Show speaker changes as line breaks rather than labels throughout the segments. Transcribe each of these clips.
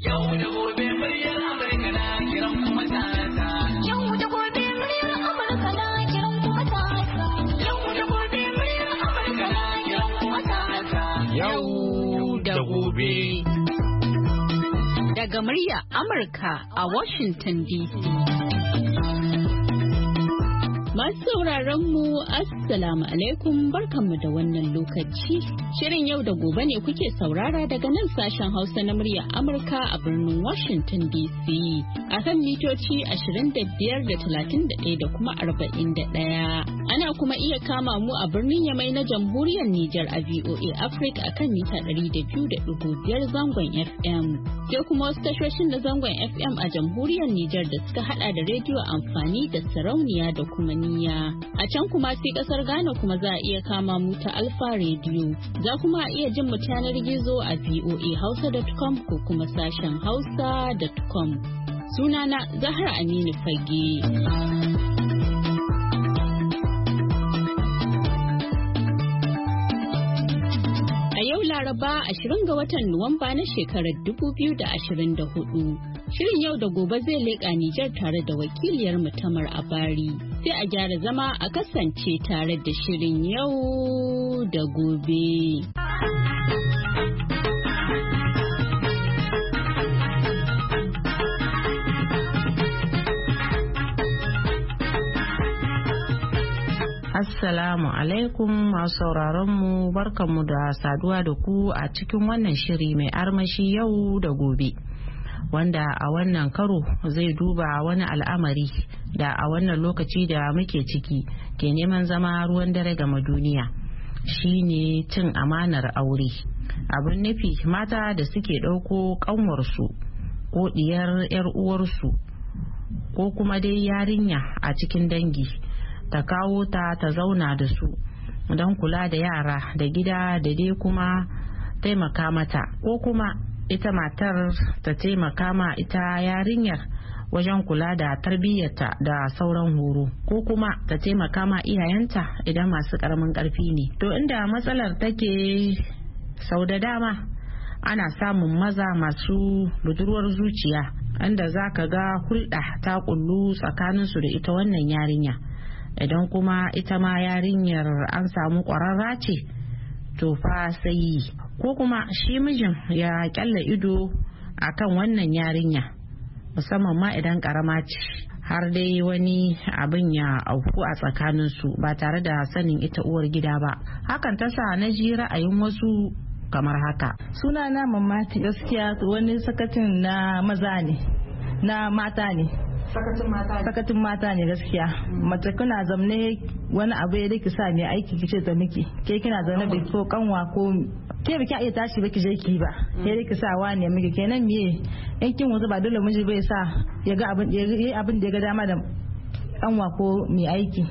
Daga murya Amurka a Washington DC. Masu sauraron mu Assalamu alaikum, barkanmu da wannan lokaci. Shirin yau da gobe ne kuke saurara daga nan sashen Hausa na murya Amurka a birnin Washington DC. A kan mitoci 25 da 31 da kuma 41. Ana kuma iya kama mu a birnin Yamai na Jamhuriyar Nijar a VOA Africa a kan mita 200.5 zangon FM. Sai kuma wasu tashoshin da zangon FM a Jamhuriyar Nijar da suka hada da rediyo amfani da sarauniya da kuma niyya. A can kuma sai kasar Ghana kuma za a iya kama mu ta Alfa Radio. Za kuma iya jin mu yanar gizo a voahausa.com ko kuma sashen hausa.com. Sunana Zahra Aminu Fage. A yau Laraba 20 ga watan Nuwamba na shekarar 2024. Shirin yau da gobe zai leƙa Nijar tare da wakiliyar Tamar Abari. Sai a gyara zama a kasance tare da shirin yau da gobe.
Assalamu alaikum masu sauraronmu, barkanmu da saduwa da ku a cikin wannan shiri mai armashi yau da gobe, wanda a wannan karo zai duba wani al'amari da a wannan lokaci da muke ciki ke neman zama ruwan dare game duniya, shine cin amanar aure. Abin nufi mata da suke ɗauko ƙanwarsu ko ɗiyar 'yar uwarsu ko kuma dai yarinya a cikin dangi ta kawo ta zauna da su don kula da yara da gida da dai kuma taimaka mata, ko kuma ita matar ta taimaka ma ita yarinyar wajen kula da tarbiyyarta da sauran horo, ko kuma ta taimaka ma iyayenta idan masu karamin karfi ne. To inda matsalar take, sau da dama ana samun maza masu budurwar zuciya inda za ka ga hulɗa ta kullu tsakaninsu da ita wannan yarinya. Idan kuma ita ma yarinyar an samu ƙwararra ce, to fa sai ko kuma shi mijin ya kyalla ido akan wannan yarinya, musamman ma idan ƙarama ce, har dai wani abin ya auku a tsakaninsu ba tare da sanin ita uwar gida ba. Hakan ta sa na ji ra'ayin wasu kamar haka.
Sunana Mamati, gaskiya wani sakatin na maza ne, na mata ne. Sakatin mata ne gaskiya. Mace kuna zamne wani abu ya rike sa mai aiki kice ta miki, ke kina zaune bai ko kanwa ko ke baki iya tashi baki je ki ba, ya rike sa wani miki, kenan miye in kin wuce ba dole miji bai sa ya ga abin da ya ga dama da kanwa ko mai aiki.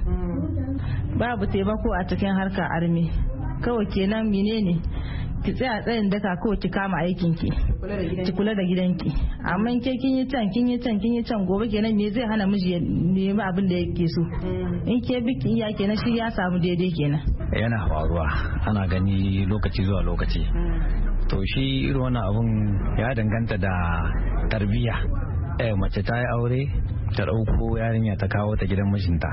Babu taimako a cikin harkar armi, kawai kenan menene ki tsaya tsayin daka ko ki kama aikin ki kula da gidanki, amma ke kin yi can gobe kenan me zai hana miji ya nemi abin da yake so? In ke biki iya kenan shi ya samu daidai kenan.
Yana faruwa, ana gani lokaci zuwa lokaci. To shi irin wannan abun ya danganta da tarbiyya. Mace ta yi aure ta ɗauko yarinya ta kawo ta gidan mijinta.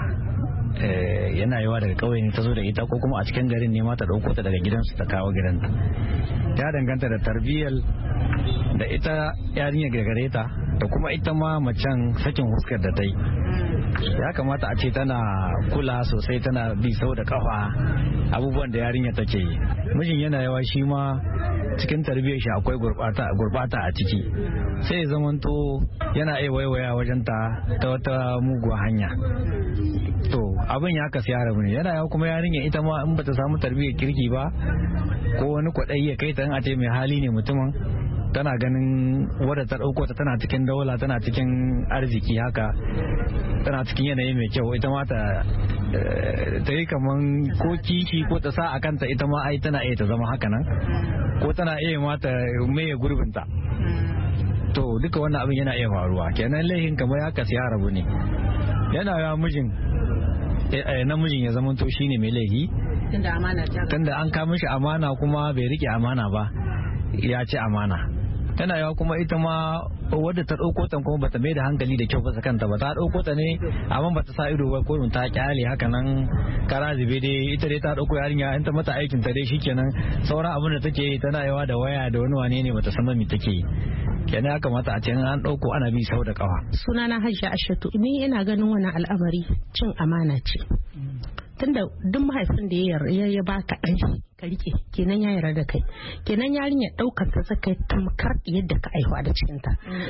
Yana yawa daga kauye ne ta zo da ita, ko kuma a cikin garin ne ma ta dauko ta daga gidansu ta kawo gidanta. Ya danganta da tarbiyyar da ita yarinya gare ta da kuma ita ma macen sakin huskar da ta yi. Ya kamata a ce tana kula sosai, tana bi sau da kafa abubuwan da yarinya take yi. Mijin yana yawa shi ma cikin tarbiyyar shi akwai gurbata a ciki, sai ya zamanto yana iya waiwaya wajen ta wata muguwa hanya. To abin ya kasu yara ne, yana yawa kuma yarinya ita ma in bata samu tarbiyyar kirki ba, ko wani kwaɗayi ya kai ta in a ce mai hali ne mutumin, tana ganin wadda ta ɗauko ta tana cikin daula, tana cikin arziki haka, tana cikin yanayi mai kyau, ita ma ta yi kaman ko kishi ko ta sa a kanta ita ma ai tana iya ta zama haka nan, ko tana iya ma ta maye gurbinta. To duka wannan abin yana iya faruwa, kenan laihin kamar ya kasu ya rabu ne. Yana ya mijin namijin ya zama to shine mai laifi, tunda an kama shi amana kuma bai rike amana ba, ya ci amana. tana yawa kuma ita ma wadda ta ɗauko ta kuma bata mai da hankali da kyau ba kanta ba, ta ɗauko ta ne amma bata sa ido ba, ko ta kyale haka nan kara zube dai, ita dai ta ɗauko yarinya in ta mata aikin ta dai shikenan, sauran abin da take yi tana yawa da waya da wani wane ne bata san me take yi. Kenan ya kamata a ce an ɗauko ana bi sau da kawa.
Sunana Hajja Ashatu, ni ina ganin wannan al'amari cin amana ce. Tunda duk mahaifin da ya baka ɗan shi ka rike, kenan ya yarda da kai, kenan yarinya ɗaukar ta saka tamkar yadda ka aihuwa da cikinta.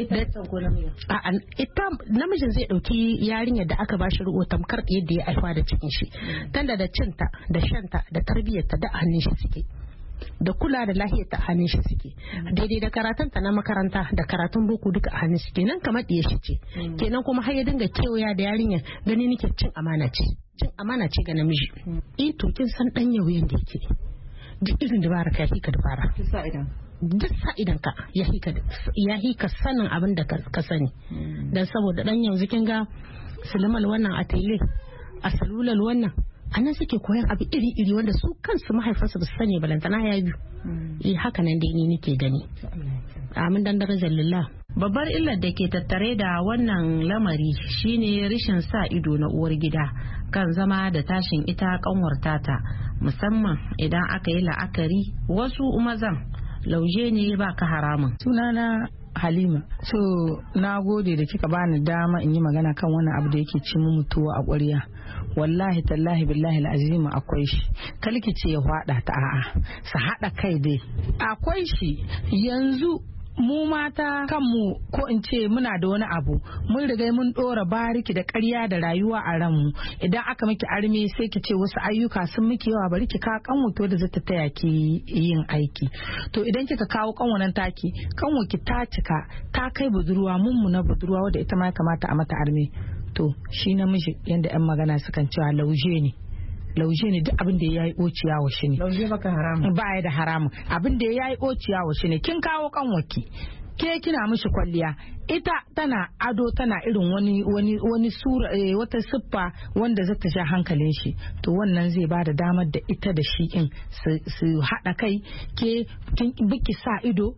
Ita namijin zai ɗauki yarinyar da aka bashi riƙo tamkar yadda ya aihuwa da cikin shi, tunda da cinta da shanta da tarbiyyarta da hannun shi suke, da kula da lahiyar ta hannun shi suke, daidai da karatunta na makaranta da karatun boko duka a hannun shi, kenan kamar ɗiya shi ce. Kenan kuma har ya dinga kewaya da yarinya, gani nake cin amana ce ga namiji. To kin san dan yau yanda yake, duk irin dabara ka hika dabara, duk sa'idan ka ya hika sanin abin da ka sani. Dan saboda dan yanzu kin ga Sulaiman wannan a tele, a salulal wannan anan suke koyan abu iri-iri wanda su kansu mahaifansu ba su sani balantana ya biyu. Haka nan dai ni nake gani. Amin dan darajar lillah.
Babbar illar da ke tattare da wannan lamari shine rashin sa ido na uwar gida kan zama da tashin ita kanwar tata, musamman idan aka yi la'akari wasu mazan lauje ne ba ka haramun.
Sunana Halima. So na gode da kika bani dama in yi magana kan wannan abu da yake ci mu mutuwa a ƙwarya. Wallahi tallahi billahi al'azim akwai shi, kalki ce ya hwada ta, a'a su haɗa kai dai akwai shi. Yanzu mu mata kanmu, ko in ce muna da wani abu, mun riga mun dora bariki da ƙarya da rayuwa a ranmu. Idan aka miki arme sai ki ce wasu ayyuka sun miki yawa, bari ki ka kanwo to da zata taya ki yin aiki. To idan kika kawo kanwanan taki, kanwo ki ta cika ta kai budurwa, na budurwa wadda ita ma kamata a mata arme. To shi namiji yanda yan magana sukan cewa lauje ne, duk abin da ya yi ociya wa shi ne.
Lauje baka haramu.
Ba ya da haramu. Abin da ya yi ociya wa shi ne. Kin kawo kanwaki, ke kina mishi kwalliya, ita tana ado, tana irin wani sura, wata siffa wanda zata sha hankalin shi. To wannan zai ba da damar da ita da shi in su haɗa kai, ke biki sa ido.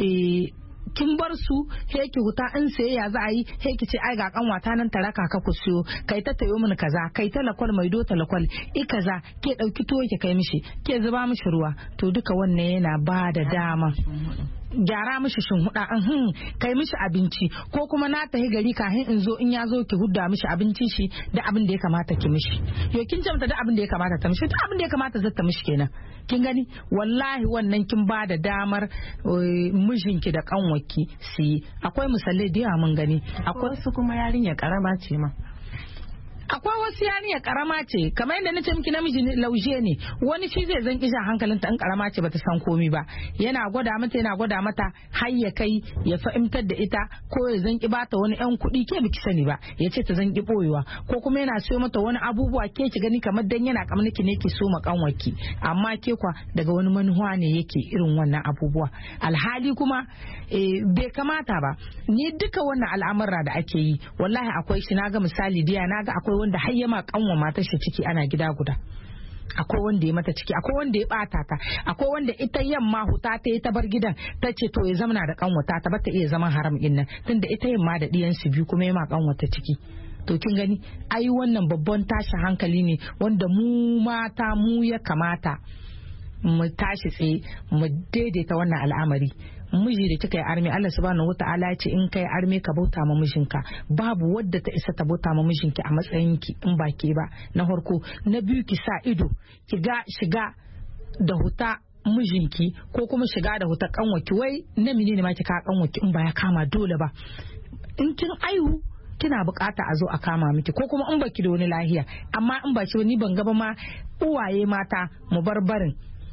Kin bar su he ki huta in sayayya za a yi, he ki ce ai ga kanwata nan ta raka ka ku siyo, kai ta tayo mini kaza, kai ta lakwal mai do ta lakwal kaza, ke dauki tuwo ki kai mishi, ke zuba mishi ruwa. To duka wannan yana ba da dama gyara mishi shinhuda, kai mishi abinci, ko kuma na tahi gari kafin in zo, in ya zo ki hudda mishi abincin shi da abin da ya kamata ki mishi. Yo kin ce mata da abin da ya kamata ta mishi, da abin da ya kamata zata mishi kenan. Kin gani wallahi wannan kin ba da damar mijinki da kanwarki su yi. Akwai misalai da yawa mun gani.
Akwai wasu kuma yarinya karama ce ma.
Akwai wasu yarinya karama ce, kamar yadda nace miki namiji lauje ne, wani shi zai zanki jan hankalinta in karama ce bata san komi ba, yana gwada mata har ya kai ya fahimtar da ita, ko ya zanki bata wani yan kuɗi ke biki sani ba, ya ce ta zanki boyewa, ko kuma yana so mata wani abubuwa ke ki gani kamar dan yana kamniki ne ki so ma kanwaki, amma ke kwa daga wani manuwa ne yake irin wannan abubuwa. Alhali kuma bai kamata ba. Ni duka wannan al'amura da ake yi wallahi akwai shi, naga misali diya, naga akwai wanda har yama kanwa matar shi ciki ana gida guda, akwai wanda ya mata ciki, akwai wanda ya bata ta, akwai wanda ita yamma huta ta yi ta bar gidan ta ce to ya zamana da kanwata ta bata iya zaman haram din nan, tunda ita yamma da diyan su biyu kuma yama kanwata ciki. To kin gani ai wannan babban tashin hankali ne wanda mu mata mu ya kamata mu tashi tsaye mu daidaita wannan al'amari. Miji da kika yi arme, Allah subhanahu wata'ala ya ce in kai arme ka bauta ma mijinka, babu wadda ta isa ta bauta ma mijinki a matsayinki in ba ke ba. Na farko, na biyu ki sa ido, ki ga shiga da huta mijinki ko kuma shiga da huta kanwaki, wai na menene ma kika kanwaki in ba ya kama dole ba. In kin aihu kina bukata a zo a kama miki, ko kuma in baki da wani lahiya, amma in ba ki ni ban gaba ma uwaye mata mu bar barin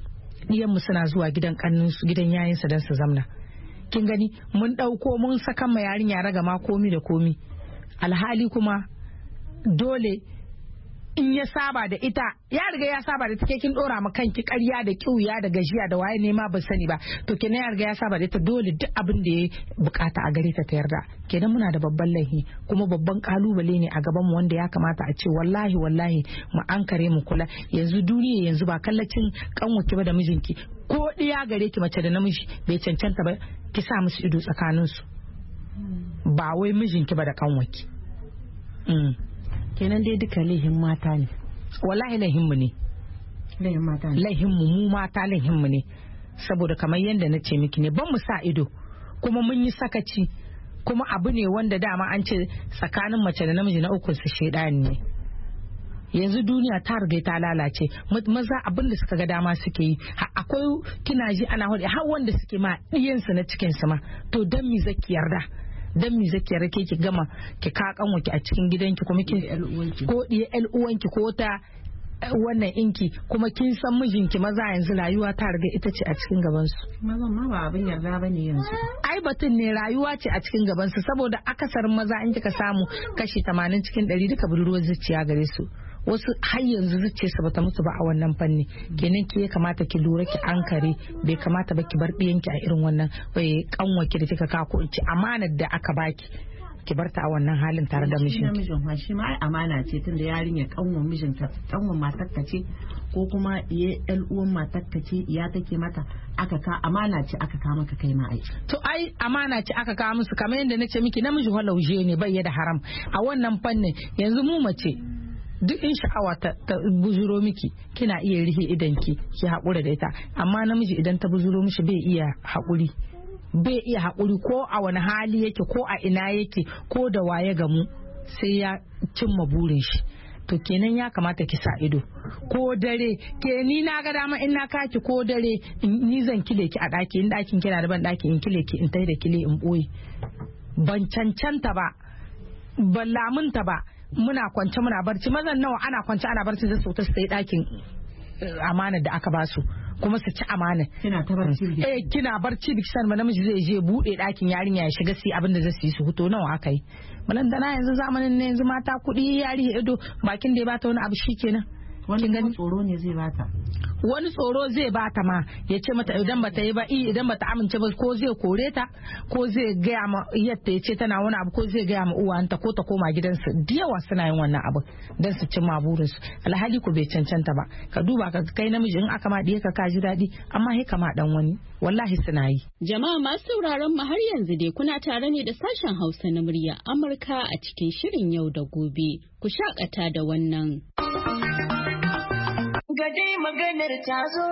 mu suna zuwa gidan kannunsu, gidan yayinsu don su zamna. Kin gani mun dauko mun saka ma yarinya raga ma komi da komi, alhali kuma dole
in ya saba da ita ya riga ya saba da take kin dora ma kanki ƙarya da kiuya da gajiya da waye ne ma ba sani ba to kenan ya riga ya saba da ita dole duk abin da ya bukata a gare ta yarda kenan muna da babban laifi kuma babban kalubale ne a gaban mu wanda ya kamata a ce wallahi mu ankare mu kula yanzu duniya yanzu ba kallacin kanwaki ba da mijinki ko ɗiya gare ki mace da namiji bai cancanta ba ki sa musu ido tsakanin su ba wai mijinki ba da kanwaki
kenan dai duka laihin mata ne.
Wallahi laihinmu ne.
Laihin mata ne.
Laihinmu mu mata laihinmu ne. Saboda kamar yadda na ce miki ne ban mu sa ido kuma mun yi sakaci kuma abu ne wanda dama an ce tsakanin mace da namiji na ukun su shedani ne. Yanzu duniya ta riga ta lalace maza abin da suka ga dama suke yi akwai kina ji ana hudu har wanda suke ma ɗiyansu na cikin su ma to dan mi zaki yarda dan mi zaki rake ki gama ki ka kanwaki a cikin gidanki kuma kin ko diye ƴan uwanki ko ta wannan inki kuma kin san mijinki maza yanzu rayuwa ta riga ita ce a cikin gaban su
mazan ma ba abin yarda bane yanzu
ai batun ne rayuwa ce a cikin gaban su saboda akasarin maza in kika samu kashi 80 cikin 100 duka budurwar zuciya gare su wasu har yanzu zuciyarsa bata mutu ba a wannan fanni kenan ki ya kamata ki lura ki ankare bai kamata ba ki bar ɗiyanki a irin wannan kanwaki da kika kako in ci amanar da aka baki ki bar ta a wannan halin tare da mijin
shi ma ai amana ce tunda yarinya kanwan mijinta kanwan matarka ce ko kuma ya ɗan uwan matarka ce iya take mata aka ka amana ce aka ka maka kai ma ai
to ai amana ce aka ka musu kamar yadda nace miki namiji halauje ne bai da haram a wannan fannin yanzu mu mace duk in sha'awa ta buzuro miki kina iya rihe idanki ki haƙura da ita amma namiji idan ta buzuro mishi bai iya haƙuri ko a wani hali yake ko a ina yake ko da waye gamu sai ya cimma burin shi to kenan ya kamata ki sa ido ko dare ke ni na ga dama in na kaki ko dare ni zan kile ki a ɗaki in ɗakin kina da ban ɗaki in kile ki in tai da kile in ɓoye ban cancanta ba ban lamunta ba muna kwance muna barci mazan nawa ana kwance ana barci zai sauta su yi ɗakin amanar da aka basu kuma su ci amana
kina ta barci
kina barci biki san ma namiji zai je bude ɗakin yarinya ya shiga su abin da zai yi su huto nawa aka yi balantana yanzu zamanin ne yanzu mata kuɗi yari ido bakin da ya bata wani abu shikenan
wani tsoro ne zai bata
wani tsoro zai bata ma ya ce mata idan bata yi ba idan bata amince ba ko zai kore ta ko zai gaya ma yadda ya ce tana wani abu ko zai gaya ma uwanta ko ta koma gidansu da yawa suna yin wannan abu don su cimma burinsu alhali ku bai cancanta ba ka duba ka kai namiji in aka ma ɗiye ka ji daɗi amma sai kama dan wani wallahi suna yi.
Jama'a masu sauraron mu har yanzu dai kuna tare ne da sashen Hausa na murya Amurka a cikin shirin yau da gobe ku shakata da wannan.
Gade maganar ta zo.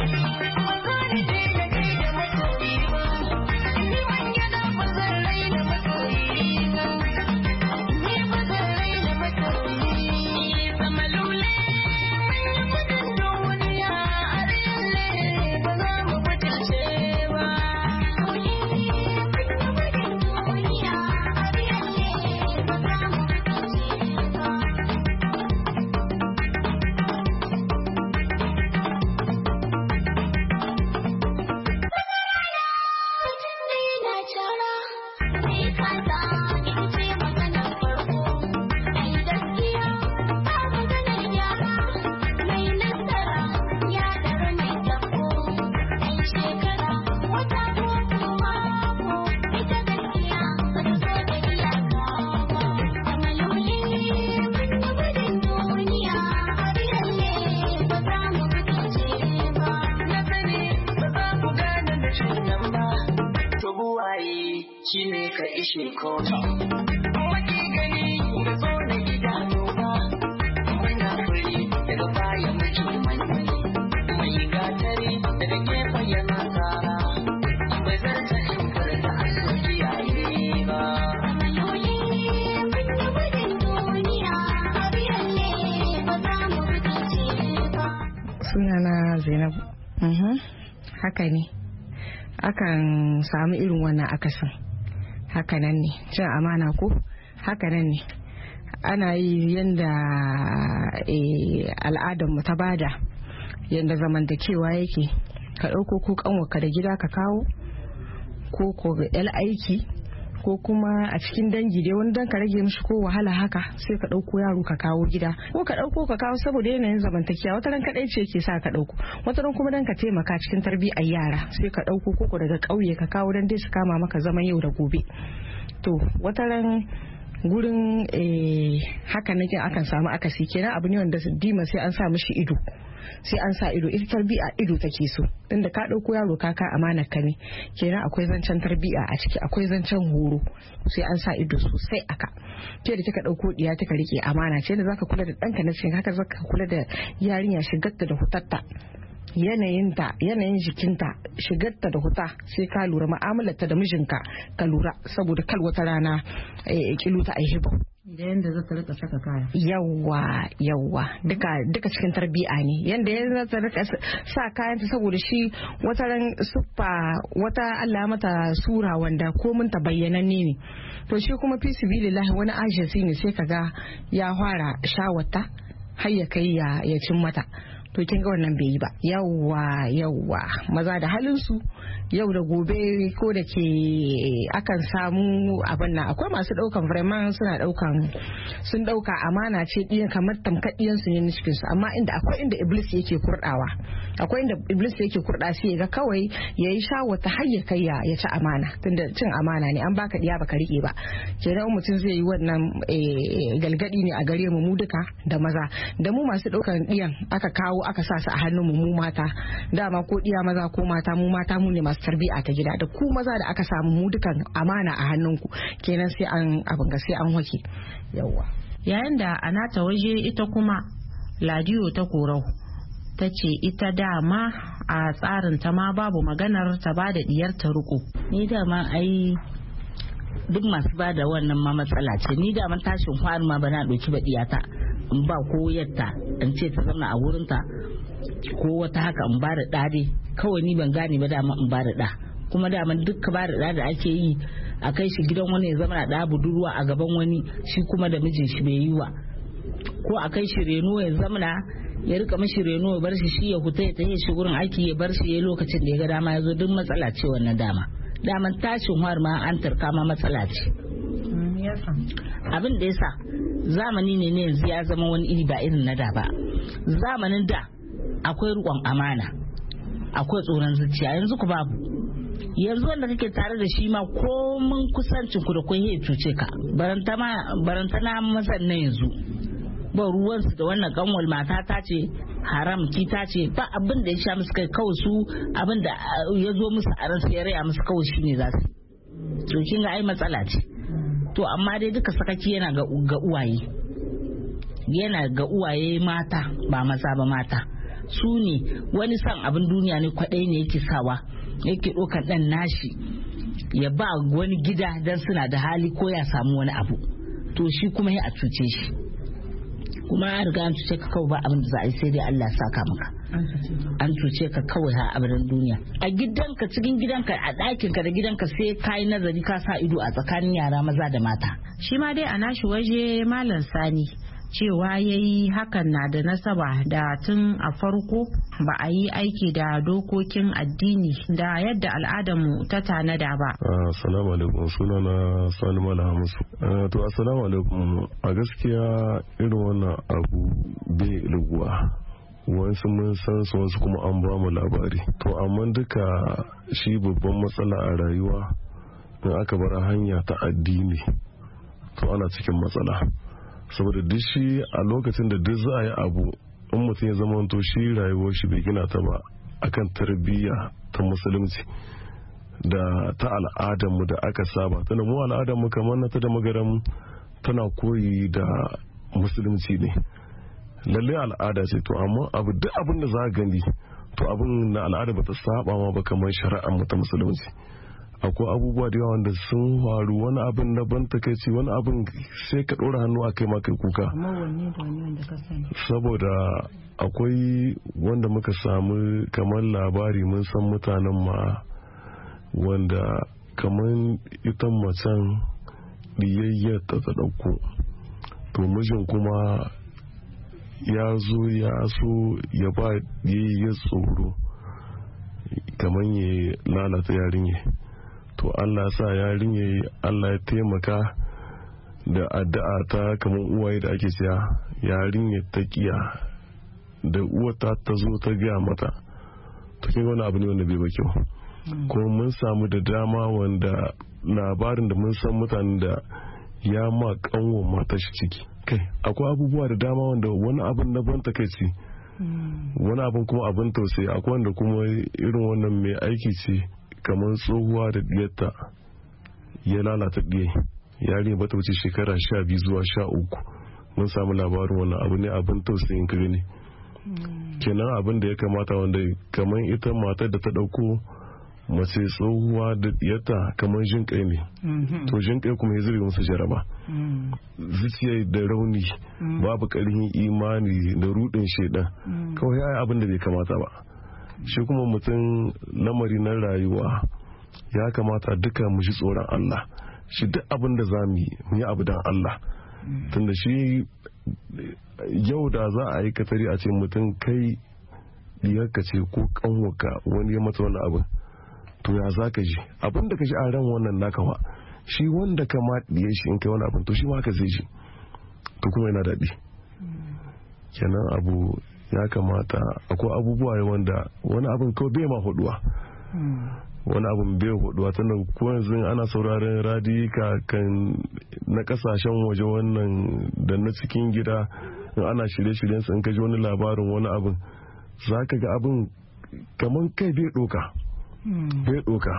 shine ka ishe kota wani gani da zo na idanu ba muna fari daga baya muke mai gatari daga gefen yana tsara ba zan ta in karta Allah kiyaye ba
sunana Zainabu haka ne akan samu irin wannan akasin hakanan ne cin amana ko hakanan ne ana yi yadda al'adarmu ta bada yadda zamantakewa yake ka ɗauko ko kanwarka da gida ka kawo ko ko ga aiki ko kuma a cikin dangi dai wani dan ka rage mishi ko wahala haka sai ka ɗauko yaro ka kawo gida ko ka ɗauko ka kawo saboda yanayin zamantakewa wata ran kaɗai ce ke sa ka ɗauko wata ran kuma dan ka taimaka cikin tarbiyyar yara sai ka ɗauko koko daga ƙauye ka kawo dan dai su kama maka zaman yau da gobe. To wata ran gurin haka nake akan samu akasi kenan abu ne wanda dima sai an sa mishi ido sai an sa ido ita tarbiya ido take so tunda ka dauko yaro kaka amanar ka ne kenan akwai zancen tarbiya a ciki akwai zancen horo sai an sa ido sosai aka ke da kika dauko diya kika rike amana ce da zaka kula da danka na cikin haka zaka kula da yarinya shigarta da hutatta yanayin jikinta shigarta da huta sai ka lura mu'amalarta da mijinka ka lura saboda kal wata rana kiluta a hibo
da yanda za ta rika saka kaya
yawa duka cikin tarbiya ne yanda za ta rika sa kayanta saboda shi wata ran suffa wata Allah mata sura wanda komin ta bayyananne ne to shi kuma fi sibilillahi wani agency ne sai kaga ya fara shawata har ya kai ya cin mata to kin ga wannan bai yi ba yawwa maza da halin su yau da gobe ko da ke akan samu abin nan akwai masu daukan vraiment sun dauka amana ce diyan kamar tamkadiyan su ne cikin su amma akwai inda iblis yake kurdawa sai ga kawai yayi shawata har ya kai ya ci amana tunda cin amana ne an baka diya baka rike ba kenan mutum zai yi wannan galgadi ne a gare mu duka da maza da mu masu daukan diyan aka kawo aka sa su a hannun mu mata dama ko diya maza ko mata mu ne masu tarbiya ta gida da ku maza da aka samu mu dukan amana a hannunku kenan sai an sai an hoke yawa.
Yayin da a nata waje ita kuma Ladiyo ta Korau ta ce ita dama a tsarin ta ma babu maganar ta ba da diyar ta riko.
Ni dama ai duk masu ba da wannan ma matsala ce ni dama tashin fari ma ba na ɗauki ba diyata in ba ko yadda in ce ta zama a wurinta ko wata haka in ba da ɗa kawai ni ban gane ba dama in ba da ɗa kuma dama duk ba da ɗa da ake yi a kai shi gidan wani ya zama na ɗa budurwa a gaban wani shi kuma da mijin shi bai yi wa ko a kai shi reno ya zama na ya rika mashi reno ya bar shi ya huta ya tafi shi gurin aiki ya bar shi ya lokacin da ya ga dama ya zo duk matsala ce wannan daman tashin har ma an tarka ma matsala ce. Abin da yasa zamani ne yanzu ya zama wani iri ba irin na da ba. Zamanin da akwai riƙon amana akwai tsoron zuciya yanzu ku babu. Yanzu wanda kake tare da shi ma komin kusancin ku da kun yi cuce ka barantana mazan na yanzu ba ruwansu da wannan kanwal mata ta ce haram kita ce ba abin da ya sha musu kai kawai su abin da ya zo musu a ransu ya raya musu kawai shine za su to kin ga ai matsala ce to amma dai duka sakaki yana ga uwaye mata ba maza ba mata su ne wani san abin duniya ne kwadai ne yake sawa yake ɗaukar ɗan nashi ya ba wani gida dan suna da hali ko ya samu wani abu to shi kuma ya a cuce shi kuma an riga an cuce ka kawai ba abin da za a yi sai dai Allah saka maka an cuce ka kawai ha abin duniya a gidanka cikin gidanka a ɗakinka da gidanka sai ka yi nazari ka sa ido a tsakanin yara maza da mata.
Shi ma dai a nashi waje Malam Sani cewa ya yi hakan na da nasaba da tun a farko ba a yi aiki da dokokin addini da yadda al'adarmu ta tanada ba.
Assalamu alaikum, sunana Sani Malam Hamisu. To assalamu alaikum, a gaskiya irin wannan abu bai luguwa. Wasu mun san su wasu kuma an ba mu labari. To amma duka shi babban matsala a rayuwa in aka bar hanya ta addini to ana cikin matsala. Saboda duk shi a lokacin da duk za a yi abu in mutum ya zama to shi rayuwar shi bai gina ta ba akan tarbiyya ta musulunci da ta al'adarmu da aka saba tana mu al'adarmu kamar na ta da magaram tana koyi da musulunci ne lalle al'ada ce to amma abu duk abin da za a gani to abin na al'ada ba ta saba ma ba kamar shari'ar mu ta musulunci akwai abubuwa da yawa wanda sun faru wani abin na ban takaici wani abin sai ka ɗora hannu a kai maka kuka saboda akwai wanda muka samu kamar labari mun san mutanen ma wanda kamar ita macen diyayyar ta ɗauko to mijin kuma ya zo ya so ya ba diyayyar tsoro kamar ya lalata yarinya to Allah sa yarinya Allah ya taimaka da addu'a ta kamar uwaye da ake cewa yarinya ta kiya da uwata ta zo ta gaya mata to kin wani abu ne wanda bai ba kyau kuma mun samu da dama wanda labarin da mun san mutanen da ya ma kanwo mata shi ciki kai akwai abubuwa da dama wanda wani abin na ban takaici wani abin kuma abin tausayi akwai wanda kuma irin wannan mai aiki ce kamar tsohuwa da diyarta ya lalata diye yari ba ta wuce shekara 12 zuwa 13 mun samu labarin wannan abu ne abin tausayin ka gani kenan abin da ya kamata wanda kamar ita matar da ta dauko mace tsohuwa da diyarta kamar jin kai ne to jin kai kuma ya zirga musu jaraba zuciya da rauni babu karhin imani da rudin shedan kawai ya abin da bai kamata ba shi kuma mutum lamari na rayuwa ya kamata duka mu ji tsoron Allah shi duk abin da za mu yi abu don Allah tunda shi yau da za a yi katari a ce mutum kai diyarka ce ko kanwaka wani ya mata wani abin to ya za ka ji abin da ka ji a ran wannan naka wa shi wanda ka ma diye shi in kai wani abin to shi ma ka zai ji to kuma yana daɗi kenan abu ya kamata akwai abubuwa wanda wani abin kawai bai ma huduwa wani abin bai huduwa tunda ko yanzu ana sauraren radika kan na kasashen waje wannan da na cikin gida in ana shirye-shiryen su in ka ji wani labarin wani abin za ka ga abin kamar kai bai doka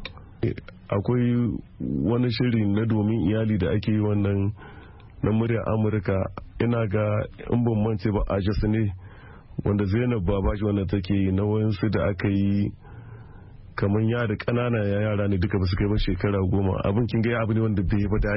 akwai wani shiri na domin iyali da ake yi wannan na muryar Amurka ina ga in ban mance ba a ne wanda Zainab Babaji wanda take yi na wayansu da aka yi kamar yara ƙanana yara ne duka ba su kai ba shekara 10 abin kin ga abu ne wanda bai ba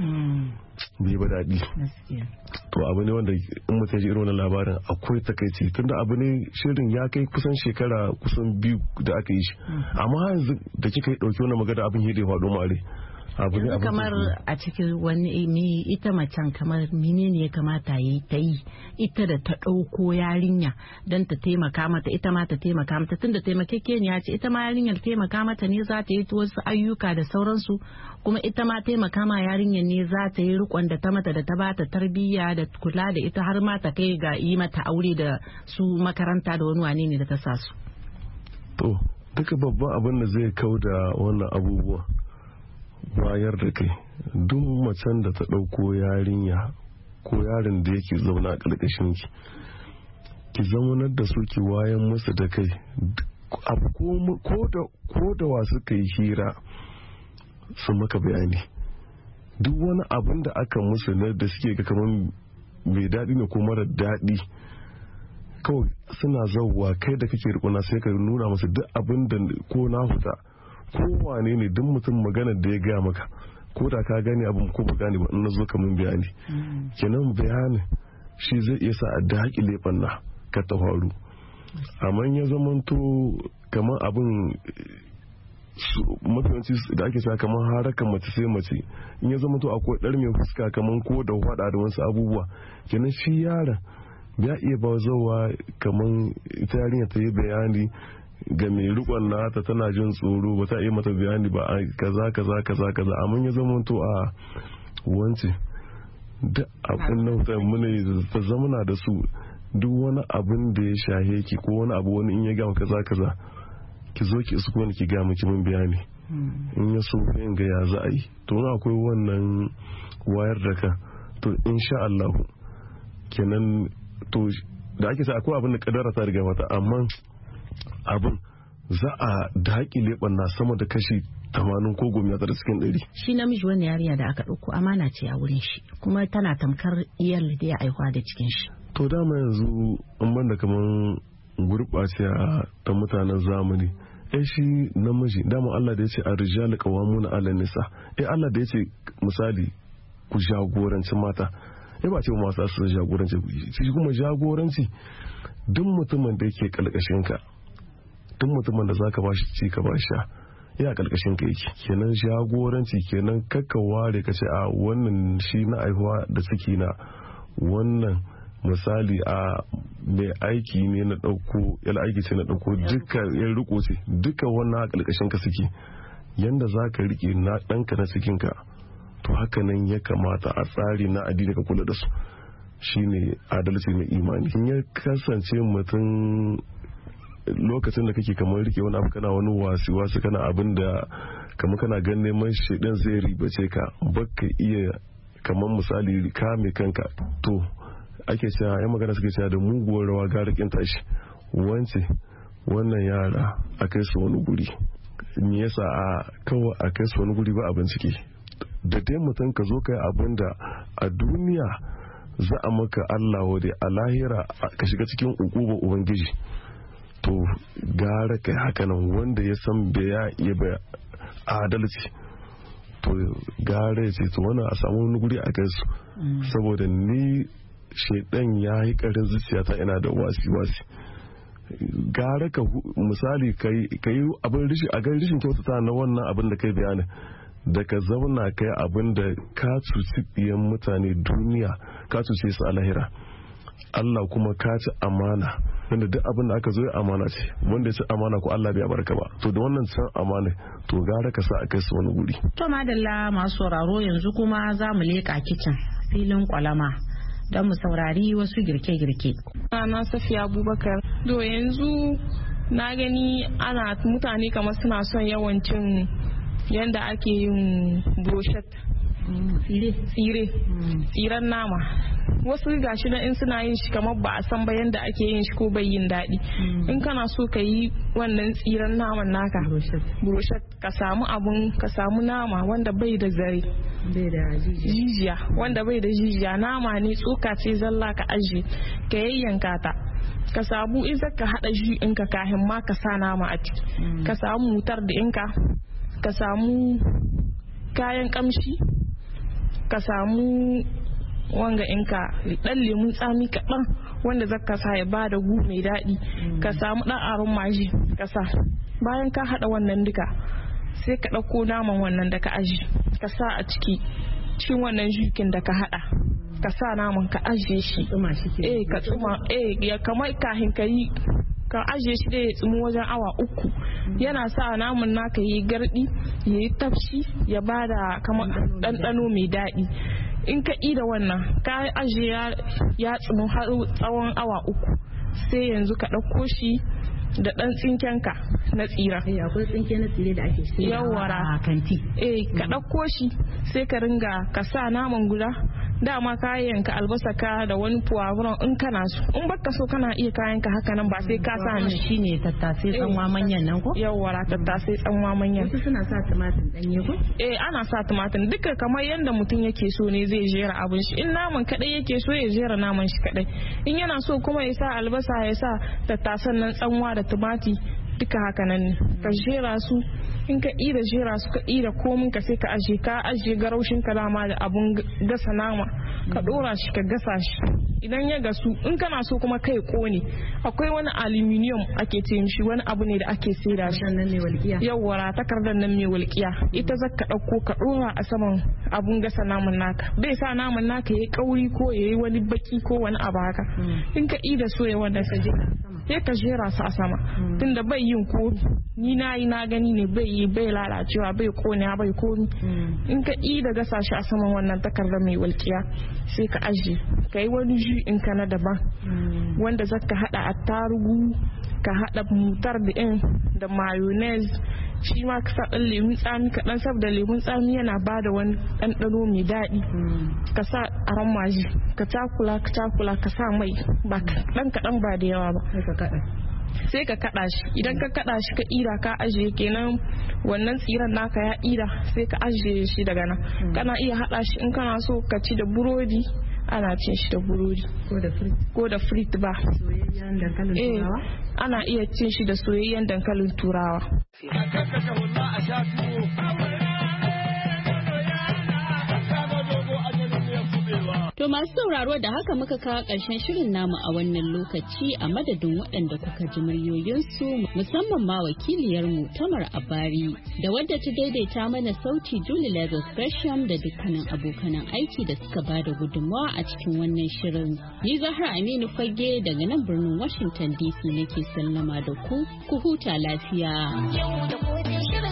daɗi to abu ne wanda in mutum ji irin wannan labarin akwai takaici tunda abu ne shirin ya kai kusan shekara kusan 2 da aka yi shi amma yanzu da kika yi ɗauki wannan magana abin ya faɗo mare
yanzu kamar a cikin wani ita macen kamar menene ya kamata ta yi ita da ta ɗauko yarinya don ta taimaka mata ita ma ta taimaka mata tunda taimakekeniya ce ita ma yarinyar taimaka mata ne za ta yi wasu ayyuka da sauransu kuma ita ma taimaka ma yarinyar ne za ta yi rikon da ta mata da ta bata tarbiyya da kula da ita har ma ta kai ga yi mata aure da su makaranta da wani wane ne da ta sa su.
To duka babban abin da zai kau da wannan abubuwa bayar da kai duk macen da ta ɗauko yarinya ko yaron da yake zauna a ƙarƙashin ki zaunar da su ki wayan musu da kai ko da wa suka yi hira su maka bayani duk wani abin da aka musu na da suke ga kamar mai daɗi ne ko mara daɗi kawai suna zauwa kai da kake rikuna sai ka nuna musu duk abin da ko na huta kowane ne duk mutum maganar da ya gaya maka ko da ka gane abin ko ba gane ba in na zo kamun bayani kenan bayanin shi zai iya sa a daƙile ɓanna ka ta faru amma ya zamanto kamar abin mafiyanci da ake sa kamar harakan mace sai mace in ya zamanto akwai ɗar mai fuska kamar ko da faɗa da wasu abubuwa kenan shi yaron ya iya ba zauwa kamar ita yarinya ta yi bayani ga mai rikon nata tana jin tsoro ba ta iya mata bayani ba a kaza amma ya zama to a wance da abin nan ta mune ta zamana da su duk wani abin da ya shahe ki ko wani abu wani in ya gama kaza ki zo ki isko ni ki ga miki mun bayani in ya so in ga ya za a yi to akwai wannan wayar da ka to insha Allah kenan to da ake sa akwai abin da kadara ta riga mata amma abin za a daƙile ɓanna sama da kashi 80 ko 19 cikin 100.
Shi namiji wani yarinya da aka ɗauko amana ce a wurin shi kuma tana tamkar iyal da ya aihuwa da cikin shi.
To dama yanzu an banda kamar gurɓaciya ta mutanen zamani shi namiji dama Allah da ya ce a rijali qawwamuna 'ala nisa Allah da ya ce misali ku jagoranci mata ba ce masu su jagoranci shi kuma jagoranci duk mutumin da yake kalkashin ka duk mutumin da zaka bashi ci ka bashi sha ya kalkashin ka yake kenan jagoranci kenan kakka ware ka ce a wannan shi na aihuwa da ciki na wannan misali a mai aiki ne na dauko yal aiki ce na dauko duka ya riko ce duka wannan a kalkashin ka suke yanda za ka rike na ɗanka na cikinka to haka nan ya kamata a tsari na addini ka kula da su, shine adalci mai imani. In ya kasance mutum lokacin da kake kamar rike wani abu kana wani wasi kana abin da kamar kana gan neman shaidan zai ribace ka, baka iya kamar misali kame kanka, to ake cewa yan magana suke cewa da muguwar rawa gara kin tashi. Wance wannan yara a kai su wani guri, me yasa kawai a kai su wani guri ba a bincike, da dai mutum ka zo kai abin da a duniya za a maka Allah wade, a lahira ka shiga cikin ukubar ubangiji, to gara kai hakanan wanda ya san ya iya ba adalci, to gara ya ce to wannan a samu wani guri a kai su, saboda ni shaidan ya yi karin zuciyata ina da wasi gara ka misali ka yi abin rishi a gan rishin kyautata na wannan abin da kai bayanin, da ka zauna kai abin da ka cuci biyan mutane duniya, ka cuce su a lahira, Allah kuma ka ci amana, wanda duk abin da aka zo ya amana ce, wanda ya ci amana ko Allah bai barka ba, to da wannan san amana to gara ka sa a kai su wani guri.
To madalla masu sauraro, yanzu kuma za mu leƙa kicin filin kwalama don mu saurari wasu girke-girke.
Na Safiya Abubakar. Do yanzu na gani ana mutane kamar suna son yawan cin yanda ake yin brochet, tsiren nama. Wasu gashi na in suna yin shi kamar ba a san ba yanda ake yin shi ko bai yin daɗi. In kana so ka yi wannan tsiren naman naka brochet, ka samu nama wanda bai da zare, jijiya, wanda bai da jijiya, nama ne tsoka ce zalla, ka aje ka yayyanka ta, ka samu in ka hada shi in ka kahin ma ka sa nama a ciki, ka samu mutar da inka, ka samu kayan kamshi, ka samu wanga inka dan lemun tsami kaɗan wanda zaka sa ya bada gu mai daɗi, ka samu dan aron maji ka sa. Bayan ka hada wannan duka sai ka ɗauko naman wannan da ka aji ka sa a cikin wannan jikin da ka hada, ka sa naman ka ajiye shi ka tsuma ya kamar kahin ka yi ka ajiye shi da ya tsumu wajen awa 3. Yana sa naman naka yi gardi, ya yi tafshi, ya bada kamar ɗanɗano mai daɗi. In ka da wannan ka ajiye ya tsumu har tsawon awa 3, sai yanzu ka ɗauko shi da ɗan tsinkenka na tsira.
Akwai tsinke na tsire da ake sayar a kanti.
Ka ɗauko shi sai ka ringa ka sa naman guda, dama kayan ka albasa ka da wani puwavuron in kana so, in baka so kana iya kayan ka haka nan ba sai ka sa ni.
Shine tattasai tsanwa manyan nan ko?
Yawwa tattasai tsanwa manyan.
Wasu suna sa tumatir ɗanye ko?
Ana sa tumatir, duka kamar yanda mutum yake so ne zai jera abin shi. In naman kadai yake so ya jera naman shi kadai, in yana so kuma ya sa albasa ya sa tattasan nan tsanwa da tumati, duka haka nan ne ka jera su. In ka jera su ka komin ka sai ka aje garaushin ka dama da abun gasa nama, ka dora shi ka gasa shi. Idan ya gasu, in kana so kuma kai kone, akwai wani aluminium ake ce mishi, wani abu ne da ake saida shi. Yawwa takardar nan mai walƙiya, ita zaka ɗauko ka dora a saman abun gasa naman naka, bai sa naman naka yayi kauri ko yayi wani baki ko wani abu haka. In ka soya wannan ka je sai ka jera su a sama, tunda bai yin komi, ni na gani ne bai lalacewa, bai kone, bai komi. In ka da gasa shi a saman wannan takardar mai walƙiya, sai ka aje ka yi wani jus in ka na daban, wanda zaka hada attarugu, ka hada mutar da mayonnaise, shi ma ka sa dan lemun tsami kaɗan, saboda lemun tsami yana bada wani ɗanɗano mai daɗi. Ka sa aron maji, ka cakula ka sa mai ba ɗan kaɗan ba da yawa ba, sai ka kada shi. Idan ka kada shi ka ira ka ajiye, kenan wannan tsiran naka ya ira, sai ka ajiye shi daga nan. Kana iya hada shi in kana so ka ci da burodi, ana cin shi da burodi ko da frit ba. Ana iya cin shi da soyayyen dankalin turawa.
To masu sauraro, da haka muka kawo ƙarshen shirin namu a wannan lokaci, a madadin waɗanda kuka ji muryoyinsu, musamman ma wakiliyarmu Tamar Abari da wadda ta daidaita mana sauti Julie Lagos Gresham da dukkanin abokanan aiki da suka ba da gudunmawa a cikin wannan shirin. Ni Zahra Aminu Fage daga nan birnin Washington DC nake sallama da ku huta lafiya. Yau da